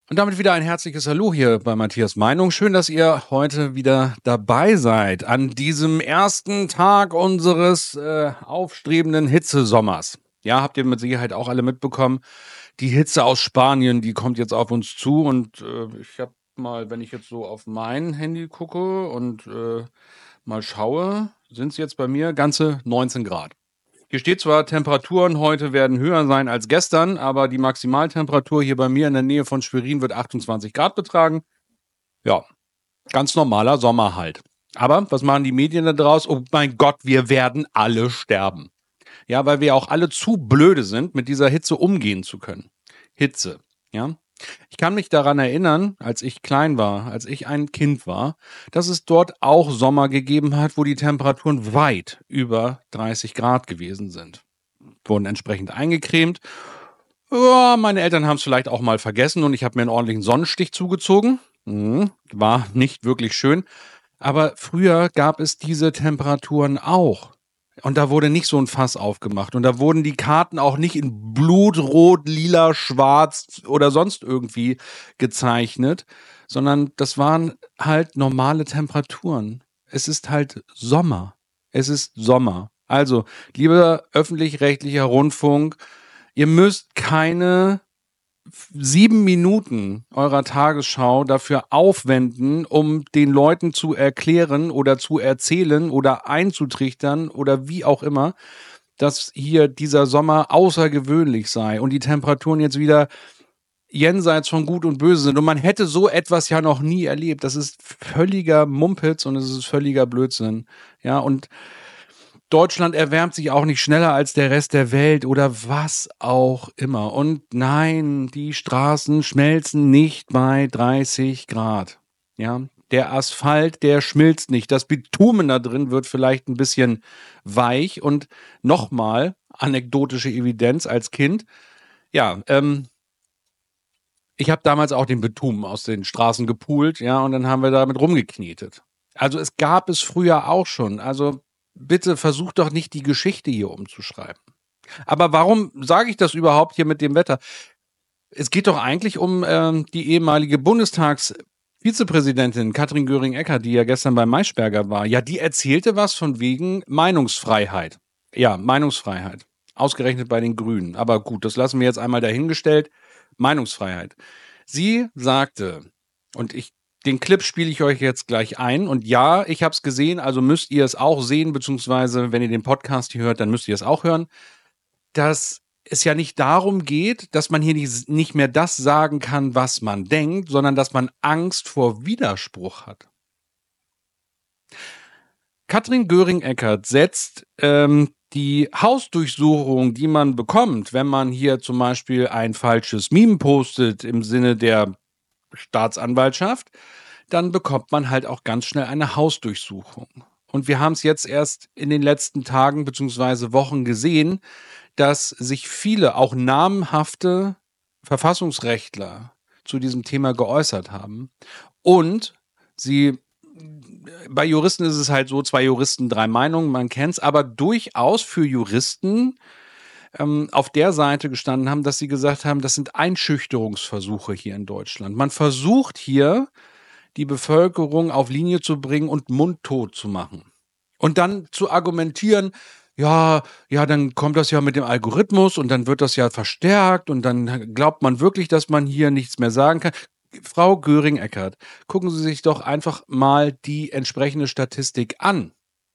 Und damit wieder ein herzliches Hallo hier bei Matthias Meinung. Schön, dass ihr heute wieder dabei seid an diesem ersten Tag unseres aufstrebenden Hitzesommers. Ja, habt ihr mit Sicherheit auch alle mitbekommen. Die Hitze aus Spanien, die kommt jetzt auf uns zu und ich habe mal, wenn ich jetzt so auf mein Handy gucke und mal schaue, sind es jetzt bei mir ganze 19 Grad. Hier steht zwar, Temperaturen heute werden höher sein als gestern, aber die Maximaltemperatur hier bei mir in der Nähe von Schwerin wird 28 Grad betragen. Ja, ganz normaler Sommer halt. Aber was machen die Medien da draus? Oh mein Gott, wir werden alle sterben. Ja, weil wir auch alle zu blöde sind, mit dieser Hitze umgehen zu können. Hitze, ja. Ich kann mich daran erinnern, als ich klein war, als ich ein Kind war, dass es dort auch Sommer gegeben hat, wo die Temperaturen weit über 30 Grad gewesen sind. Wurden entsprechend eingecremt. Ja, meine Eltern haben es vielleicht auch mal vergessen und ich habe mir einen ordentlichen Sonnenstich zugezogen. War nicht wirklich schön. Aber früher gab es diese Temperaturen auch. Und da wurde nicht so ein Fass aufgemacht. Und da wurden die Karten auch nicht in Blutrot, Lila, Schwarz oder sonst irgendwie gezeichnet, sondern das waren halt normale Temperaturen. Es ist halt Sommer. Es ist Sommer. Also, lieber öffentlich-rechtlicher Rundfunk, ihr müsst keine 7 Minuten eurer Tagesschau dafür aufwenden, um den Leuten zu erklären oder zu erzählen oder einzutrichtern oder wie auch immer, dass hier dieser Sommer außergewöhnlich sei und die Temperaturen jetzt wieder jenseits von Gut und Böse sind. Und man hätte so etwas ja noch nie erlebt. Das ist völliger Mumpitz und es ist völliger Blödsinn. Ja, und Deutschland erwärmt sich auch nicht schneller als der Rest der Welt oder was auch immer. Und nein, die Straßen schmelzen nicht bei 30 Grad. Ja, der Asphalt, der schmilzt nicht. Das Bitumen da drin wird vielleicht ein bisschen weich. Und nochmal, anekdotische Evidenz als Kind. Ja, ich habe damals auch den Bitumen aus den Straßen gepult, ja, und dann haben wir damit rumgeknetet. Also es gab es früher auch schon. Also bitte versucht doch nicht die Geschichte hier umzuschreiben. Aber warum sage ich das überhaupt hier mit dem Wetter? Es geht doch eigentlich um die ehemalige Bundestagsvizepräsidentin Katrin Göring-Eckardt, die ja gestern bei Maischberger war. Ja, die erzählte was von wegen Meinungsfreiheit. Ja, Meinungsfreiheit. Ausgerechnet bei den Grünen. Aber gut, das lassen wir jetzt einmal dahingestellt. Meinungsfreiheit. Sie sagte, und den Clip spiele ich euch jetzt gleich ein. Und ja, ich habe es gesehen, also müsst ihr es auch sehen, beziehungsweise wenn ihr den Podcast hier hört, dann müsst ihr es auch hören, dass es ja nicht darum geht, dass man hier nicht mehr das sagen kann, was man denkt, sondern dass man Angst vor Widerspruch hat. Katrin Göring-Eckardt setzt die Hausdurchsuchung, die man bekommt, wenn man hier zum Beispiel ein falsches Meme postet im Sinne der Staatsanwaltschaft, dann bekommt man halt auch ganz schnell eine Hausdurchsuchung. Und wir haben es jetzt erst in den letzten Tagen bzw. Wochen gesehen, dass sich viele, auch namhafte Verfassungsrechtler zu diesem Thema geäußert haben. Und bei Juristen ist es halt so, 2 Juristen, 3 Meinungen, man kennt es, aber durchaus für Juristen auf der Seite gestanden haben, dass sie gesagt haben, das sind Einschüchterungsversuche hier in Deutschland. Man versucht hier, die Bevölkerung auf Linie zu bringen und mundtot zu machen. Und dann zu argumentieren, ja, dann kommt das ja mit dem Algorithmus und dann wird das ja verstärkt und dann glaubt man wirklich, dass man hier nichts mehr sagen kann. Frau Göring-Eckardt, gucken Sie sich doch einfach mal die entsprechende Statistik an.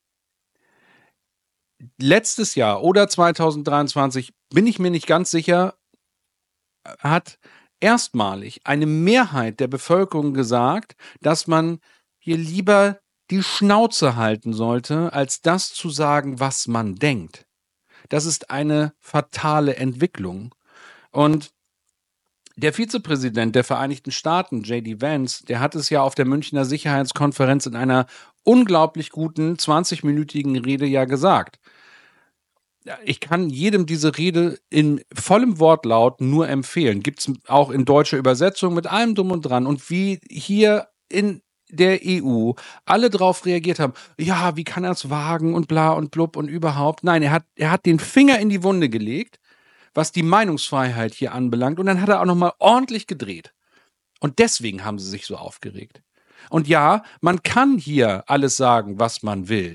Letztes Jahr oder 2023, bin ich mir nicht ganz sicher, hat erstmalig eine Mehrheit der Bevölkerung gesagt, dass man hier lieber die Schnauze halten sollte, als das zu sagen, was man denkt. Das ist eine fatale Entwicklung. Und der Vizepräsident der Vereinigten Staaten, J.D. Vance, der hat es ja auf der Münchner Sicherheitskonferenz in einer unglaublich guten 20-minütigen Rede ja gesagt. Ich kann jedem diese Rede in vollem Wortlaut nur empfehlen. Gibt es auch in deutscher Übersetzung mit allem drum und dran. Und wie hier in der EU alle drauf reagiert haben, ja, wie kann er es wagen und bla und blub und überhaupt. Nein, er hat den Finger in die Wunde gelegt, was die Meinungsfreiheit hier anbelangt. Und dann hat er auch nochmal ordentlich gedreht. Und deswegen haben sie sich so aufgeregt. Und ja, man kann hier alles sagen, was man will.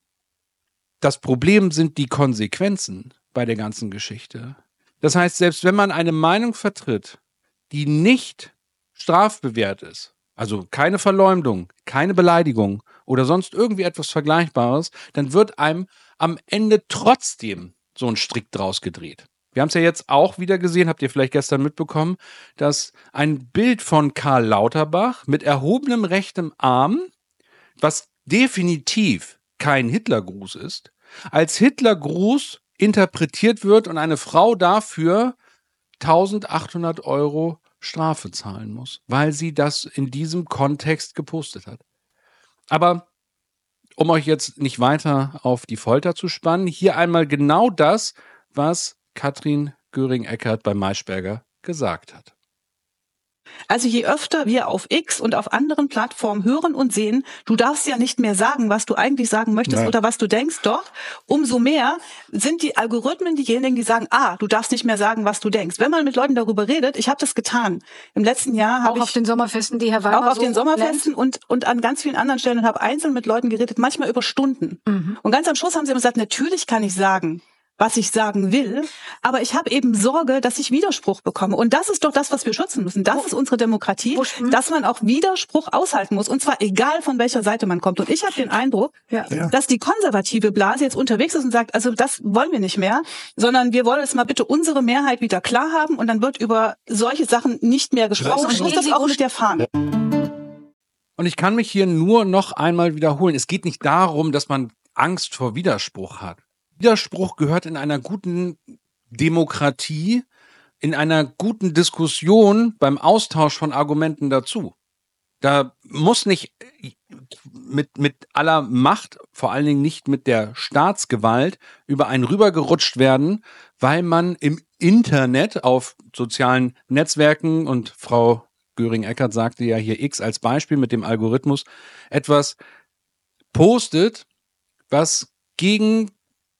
Das Problem sind die Konsequenzen bei der ganzen Geschichte. Das heißt, selbst wenn man eine Meinung vertritt, die nicht strafbewehrt ist, also keine Verleumdung, keine Beleidigung oder sonst irgendwie etwas Vergleichbares, dann wird einem am Ende trotzdem so ein Strick draus gedreht. Wir haben es ja jetzt auch wieder gesehen, habt ihr vielleicht gestern mitbekommen, dass ein Bild von Karl Lauterbach mit erhobenem rechtem Arm, was definitiv kein Hitlergruß ist, als Hitlergruß interpretiert wird und eine Frau dafür 1.800 € Strafe zahlen muss, weil sie das in diesem Kontext gepostet hat. Aber um euch jetzt nicht weiter auf die Folter zu spannen, hier einmal genau das, was Katrin Göring-Eckardt bei Maischberger gesagt hat. Also je öfter wir auf X und auf anderen Plattformen hören und sehen, du darfst ja nicht mehr sagen, was du eigentlich sagen möchtest oder was du denkst dort, umso mehr sind die Algorithmen diejenigen, die sagen, du darfst nicht mehr sagen, was du denkst. Wenn man mit Leuten darüber redet, ich habe das getan. Im letzten Jahr habe ich... Auch auf den Sommerfesten, die Herr Weimar Auch auf den Sommerfesten und an ganz vielen anderen Stellen und habe einzeln mit Leuten geredet, manchmal über Stunden. Und ganz am Schluss haben sie immer gesagt, natürlich kann ich sagen, was ich sagen will, aber ich habe eben Sorge, dass ich Widerspruch bekomme. Und das ist doch das, was wir schützen müssen. Das ist unsere Demokratie, dass man auch Widerspruch aushalten muss. Und zwar egal, von welcher Seite man kommt. Und ich habe den Eindruck, dass die konservative Blase jetzt unterwegs ist und sagt, also das wollen wir nicht mehr, sondern wir wollen jetzt mal bitte unsere Mehrheit wieder klar haben und dann wird über solche Sachen nicht mehr gesprochen. Und muss das auch mit der Fahne. Und ich kann mich hier nur noch einmal wiederholen. Es geht nicht darum, dass man Angst vor Widerspruch hat. Widerspruch gehört in einer guten Demokratie, in einer guten Diskussion beim Austausch von Argumenten dazu. Da muss nicht mit aller Macht, vor allen Dingen nicht mit der Staatsgewalt, über einen rübergerutscht werden, weil man im Internet auf sozialen Netzwerken, und Frau Göring-Eckardt sagte ja hier X als Beispiel mit dem Algorithmus, etwas postet, was gegen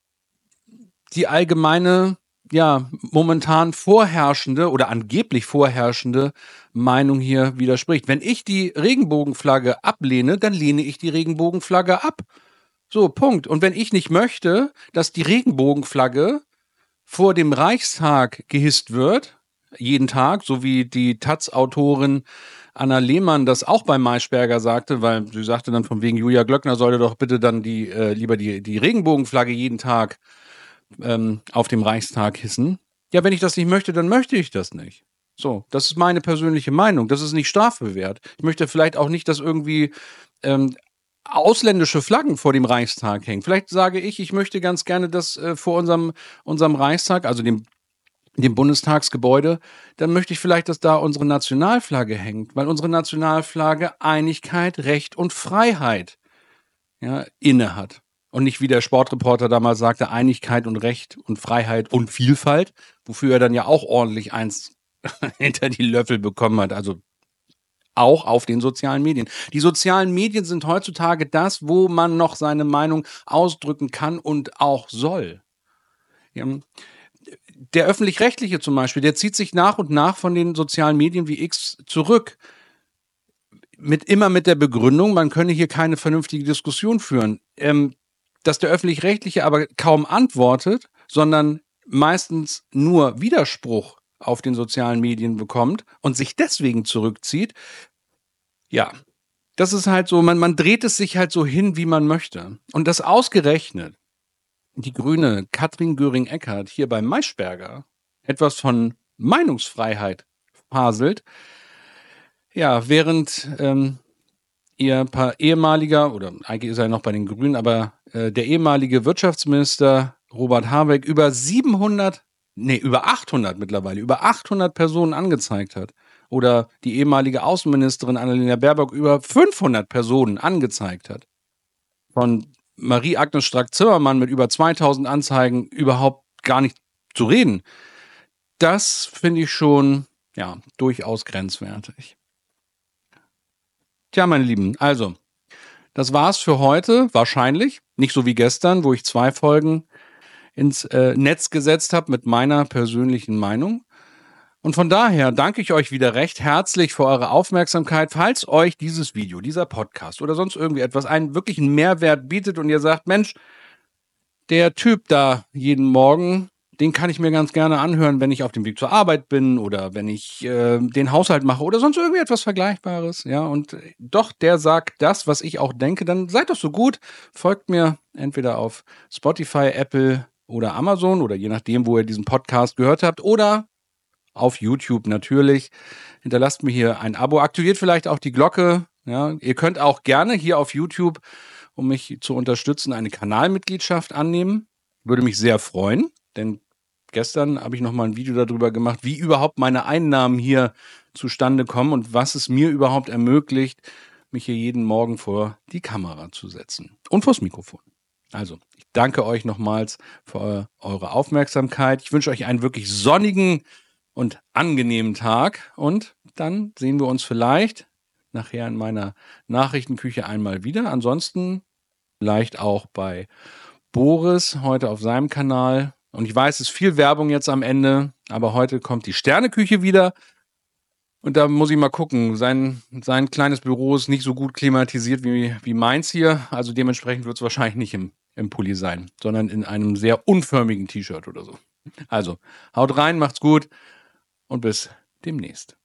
die allgemeine, momentan vorherrschende oder angeblich vorherrschende Meinung hier widerspricht. Wenn ich die Regenbogenflagge ablehne, dann lehne ich die Regenbogenflagge ab. So, Punkt. Und wenn ich nicht möchte, dass die Regenbogenflagge vor dem Reichstag gehisst wird, jeden Tag, so wie die Taz-Autorin Anna Lehmann das auch bei Maischberger sagte, weil sie sagte dann von wegen, Julia Glöckner sollte doch bitte dann lieber die Regenbogenflagge jeden Tag auf dem Reichstag hissen. Ja, wenn ich das nicht möchte, dann möchte ich das nicht. So, das ist meine persönliche Meinung. Das ist nicht strafbewehrt. Ich möchte vielleicht auch nicht, dass irgendwie ausländische Flaggen vor dem Reichstag hängen. Vielleicht sage ich möchte ganz gerne, dass vor unserem Reichstag, also dem Bundestagsgebäude, dann möchte ich vielleicht, dass da unsere Nationalflagge hängt, weil unsere Nationalflagge Einigkeit, Recht und Freiheit inne hat. Und nicht, wie der Sportreporter damals sagte, Einigkeit und Recht und Freiheit und Vielfalt, wofür er dann ja auch ordentlich eins hinter die Löffel bekommen hat. Also auch auf den sozialen Medien. Die sozialen Medien sind heutzutage das, wo man noch seine Meinung ausdrücken kann und auch soll. Ja. Der Öffentlich-Rechtliche zum Beispiel, der zieht sich nach und nach von den sozialen Medien wie X zurück. Immer mit der Begründung, man könne hier keine vernünftige Diskussion führen. Dass der Öffentlich-Rechtliche aber kaum antwortet, sondern meistens nur Widerspruch auf den sozialen Medien bekommt und sich deswegen zurückzieht, ja, das ist halt so, man dreht es sich halt so hin, wie man möchte. Und das ausgerechnet die Grüne Katrin Göring-Eckardt hier bei Maischberger etwas von Meinungsfreiheit faselt, ja, während ihr ehemaliger, oder eigentlich ist er noch bei den Grünen, aber der ehemalige Wirtschaftsminister Robert Habeck über 800 mittlerweile, über 800 Personen angezeigt hat. Oder die ehemalige Außenministerin Annalena Baerbock über 500 Personen angezeigt hat. Von Marie-Agnes Strack-Zimmermann mit über 2000 Anzeigen überhaupt gar nicht zu reden. Das finde ich schon, durchaus grenzwertig. Tja, meine Lieben, also, das war's für heute, wahrscheinlich. Nicht so wie gestern, wo ich 2 Folgen ins Netz gesetzt habe mit meiner persönlichen Meinung. Und von daher danke ich euch wieder recht herzlich für eure Aufmerksamkeit. Falls euch dieses Video, dieser Podcast oder sonst irgendwie etwas einen wirklichen Mehrwert bietet und ihr sagt, Mensch, der Typ da jeden Morgen, den kann ich mir ganz gerne anhören, wenn ich auf dem Weg zur Arbeit bin oder wenn ich den Haushalt mache oder sonst irgendwie etwas Vergleichbares. Ja, und doch, der sagt das, was ich auch denke, dann seid doch so gut, folgt mir entweder auf Spotify, Apple oder Amazon oder je nachdem, wo ihr diesen Podcast gehört habt oder auf YouTube natürlich. Hinterlasst mir hier ein Abo, aktiviert vielleicht auch die Glocke. Ja, ihr könnt auch gerne hier auf YouTube, um mich zu unterstützen, eine Kanalmitgliedschaft annehmen. Würde mich sehr freuen, denn gestern habe ich noch mal ein Video darüber gemacht, wie überhaupt meine Einnahmen hier zustande kommen und was es mir überhaupt ermöglicht, mich hier jeden Morgen vor die Kamera zu setzen und vors Mikrofon. Also, ich danke euch nochmals für eure Aufmerksamkeit. Ich wünsche euch einen wirklich sonnigen und angenehmen Tag und dann sehen wir uns vielleicht nachher in meiner Nachrichtenküche einmal wieder. Ansonsten vielleicht auch bei Boris heute auf seinem Kanal. Und ich weiß, es ist viel Werbung jetzt am Ende, aber heute kommt die Sterneküche wieder. Und da muss ich mal gucken. Sein kleines Büro ist nicht so gut klimatisiert wie meins hier. Also dementsprechend wird es wahrscheinlich nicht im Pulli sein, sondern in einem sehr unförmigen T-Shirt oder so. Also, haut rein, macht's gut und bis demnächst.